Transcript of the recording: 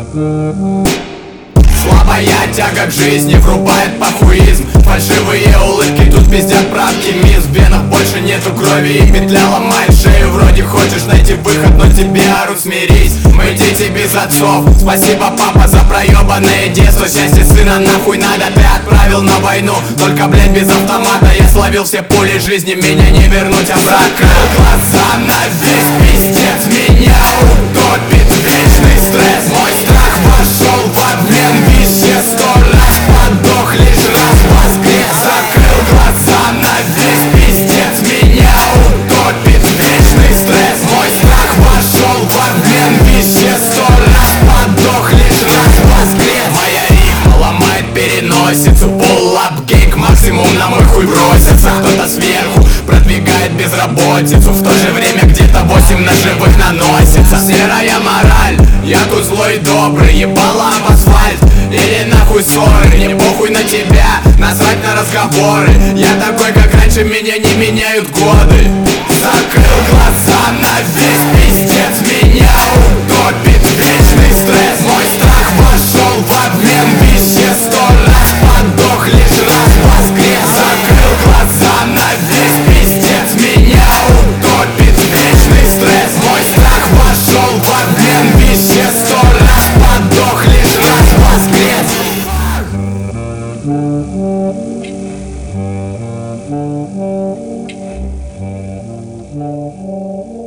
Слабая тяга к жизни врубает похуизм. Фальшивые улыбки тут пиздят про оптимизм. В венах больше нету крови и петля ломает шею. Вроде хочешь найти выход, но тебе орут: смирись, мы дети без отцов. Спасибо, папа, за проебанное детство. Счастье сына нахуй надо, ты отправил на войну. Только, блядь, без автомата я словил все пули жизни. Меня не вернуть обратно. Закрыл глаза на весь пиздец, меня утопит вечный стресс. Мой страх вошел в обмен вещество. Раз подох, лишь раз воскрес. Закрыл глаза на весь пиздец, меня утопит вечный стресс. Мой страх вошел в обмен вещество. Раз подох, лишь раз воскрес. Моя рифма ломает переносицу. Pull-up гейк, максимум на мой хуй бросится. Кто-то сверху продвигает безработицу. В то же время где-то 8 ножевых наносится. Серая мораль, я тут злой и добрый. Ебала об асфальт или нахуй ссоры. Мне похуй на тебя, насрать на разговоры. Я такой, как раньше, меня не меняют годы. Закрыл глаза на весь пиздец, меня утопит вечный стресс. Мой страх вошел в обмен вещество. Раз подох, лишь раз воскрес. Закрыл глаза на весь пиздец, меня утопит вечный стресс. Мой страх вошел в обмен вещество. Раз подох, лишь раз воскрес. No.